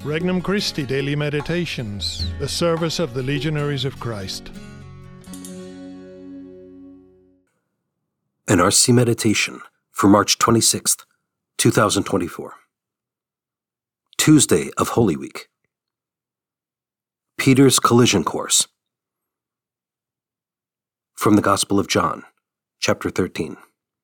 Regnum Christi Daily Meditations, the service of the Legionaries of Christ. An RC Meditation for March 26th, 2024. Tuesday of Holy Week. Peter's Collision Course. From the Gospel of John, chapter 13.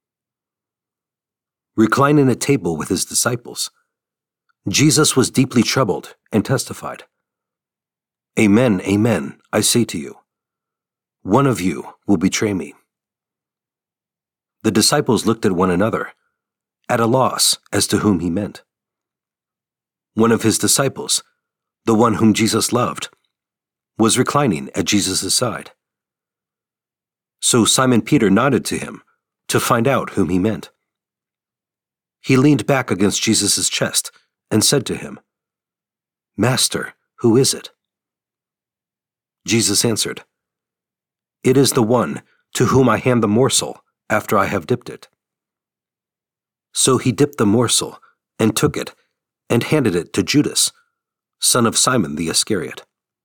Reclining at table with his disciples, Jesus was deeply troubled and testified, "Amen, amen, I say to you, one of you will betray me." The disciples looked at one another, at a loss as to whom he meant. One of his disciples, the one whom Jesus loved, was reclining at Jesus' side. So Simon Peter nodded to him to find out whom he meant. He leaned back against Jesus' chest and said to him, "Master, who is it?" Jesus answered, "It is the one to whom I hand the morsel after I have dipped it." So he dipped the morsel and took it and handed it to Judas, son of Simon the Iscariot.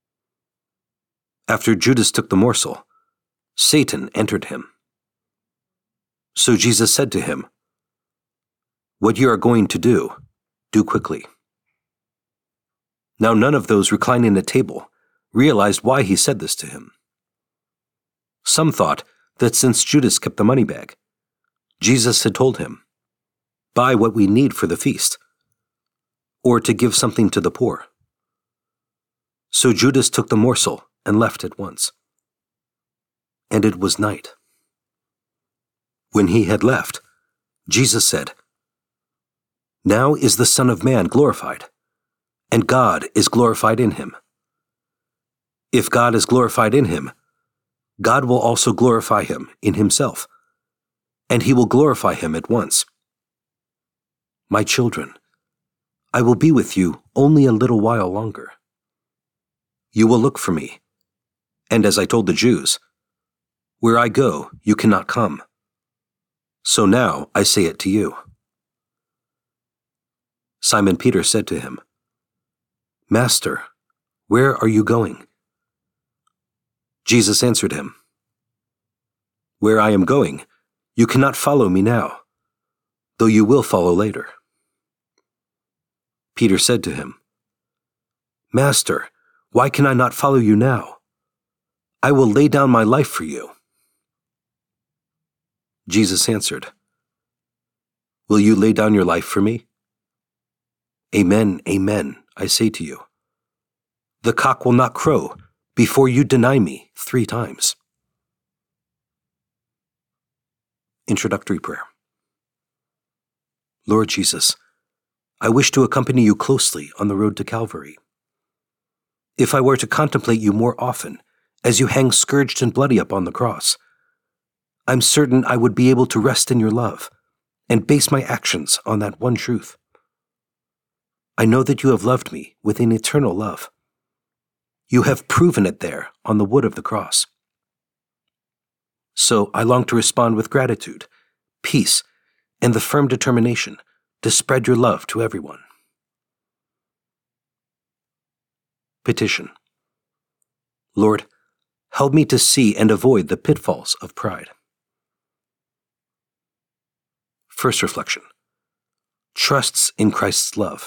After Judas took the morsel, Satan entered him. So Jesus said to him, "What you are going to do quickly." Now none of those reclining at table realized why he said this to him. Some thought that since Judas kept the money bag, Jesus had told him, "Buy what we need for the feast," or to give something to the poor. So Judas took the morsel and left at once. And it was night. When he had left, Jesus said, "Now is the Son of Man glorified, and God is glorified in him. If God is glorified in him, God will also glorify him in himself, and he will glorify him at once. My children, I will be with you only a little while longer. You will look for me, and as I told the Jews, where I go, you cannot come. So now I say it to you." Simon Peter said to him, "Master, where are you going?" Jesus answered him, "Where I am going, you cannot follow me now, though you will follow later." Peter said to him, "Master, why can I not follow you now? I will lay down my life for you." Jesus answered, "Will you lay down your life for me? Amen, amen, I say to you, the cock will not crow before you deny me 3 times. Introductory Prayer. Lord Jesus, I wish to accompany you closely on the road to Calvary. If I were to contemplate you more often as you hang scourged and bloody upon the cross, I'm certain I would be able to rest in your love and base my actions on that one truth. I know that you have loved me with an eternal love. You have proven it there on the wood of the cross. So I long to respond with gratitude, peace, and the firm determination to spread your love to everyone. Petition. Lord, help me to see and avoid the pitfalls of pride. First reflection. Trusts in Christ's love.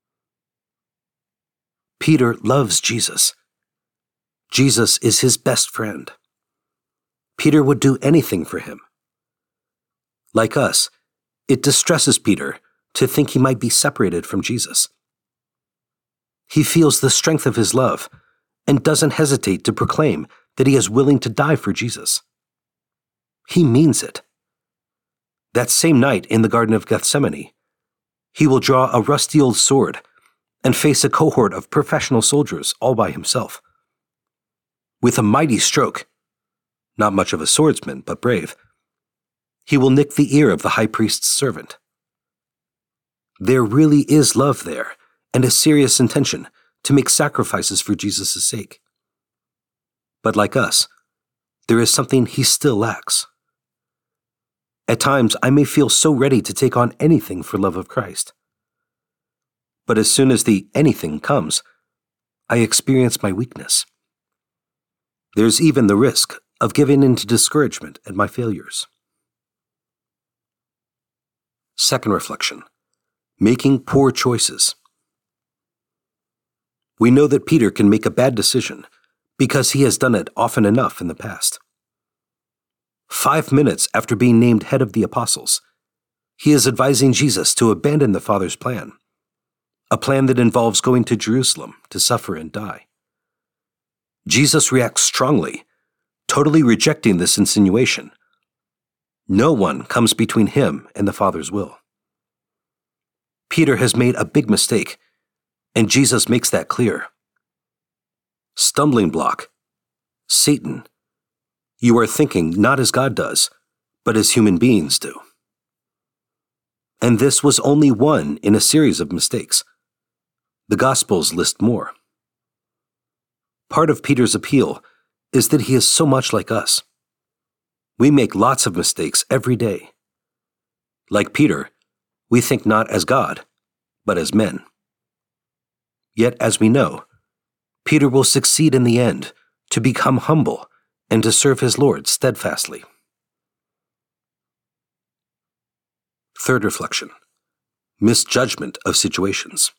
Peter loves Jesus. Jesus is his best friend. Peter would do anything for him. Like us, it distresses Peter to think he might be separated from Jesus. He feels the strength of his love and doesn't hesitate to proclaim that he is willing to die for Jesus. He means it. That same night in the Garden of Gethsemane, he will draw a rusty old sword and face a cohort of professional soldiers all by himself. With a mighty stroke, not much of a swordsman, but brave, he will nick the ear of the high priest's servant. There really is love there, and a serious intention to make sacrifices for Jesus' sake. But like us, there is something he still lacks. At times, I may feel so ready to take on anything for love of Christ. But as soon as the anything comes, I experience my weakness. There's even the risk of giving in to discouragement at my failures. Second reflection, making poor choices. We know that Peter can make a bad decision because he has done it often enough in the past. 5 minutes after being named head of the apostles, he is advising Jesus to abandon the Father's plan, a plan that involves going to Jerusalem to suffer and die. Jesus reacts strongly, totally rejecting this insinuation. No one comes between him and the Father's will. Peter has made a big mistake, and Jesus makes that clear. Stumbling block. Satan. You are thinking not as God does, but as human beings do. And this was only one in a series of mistakes. The Gospels list more. Part of Peter's appeal is that he is so much like us. We make lots of mistakes every day. Like Peter, we think not as God, but as men. Yet, as we know, Peter will succeed in the end to become humble and to serve his Lord steadfastly. Third reflection, misjudgment of situations.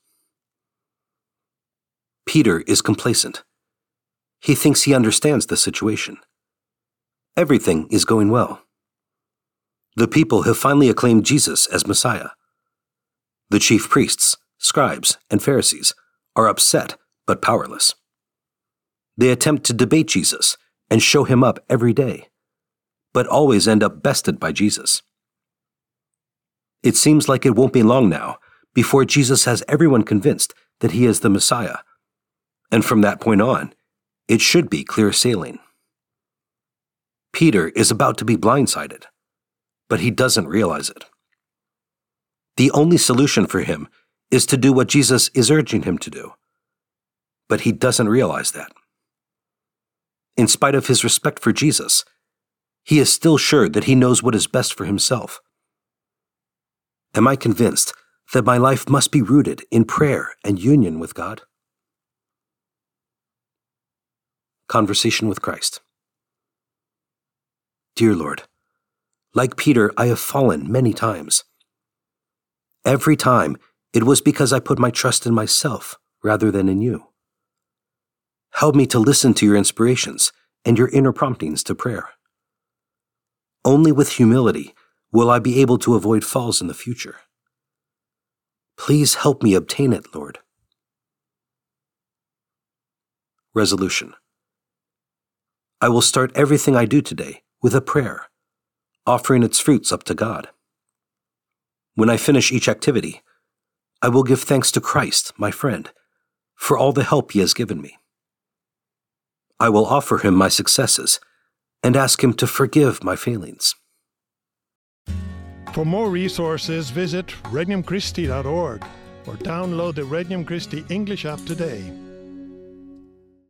Peter is complacent. He thinks he understands the situation. Everything is going well. The people have finally acclaimed Jesus as Messiah. The chief priests, scribes, and Pharisees are upset but powerless. They attempt to debate Jesus and show him up every day, but always end up bested by Jesus. It seems like it won't be long now before Jesus has everyone convinced that he is the Messiah, and from that point on, it should be clear sailing. Peter is about to be blindsided, but he doesn't realize it. The only solution for him is to do what Jesus is urging him to do, but he doesn't realize that. In spite of his respect for Jesus, he is still sure that he knows what is best for himself. Am I convinced that my life must be rooted in prayer and union with God? Conversation with Christ. Dear Lord, like Peter, I have fallen many times. Every time, it was because I put my trust in myself rather than in you. Help me to listen to your inspirations and your inner promptings to prayer. Only with humility will I be able to avoid falls in the future. Please help me obtain it, Lord. Resolution. I will start everything I do today with a prayer, offering its fruits up to God. When I finish each activity, I will give thanks to Christ, my friend, for all the help he has given me. I will offer him my successes and ask him to forgive my failings. For more resources, visit regnumchristi.org or download the Regnum Christi English app today.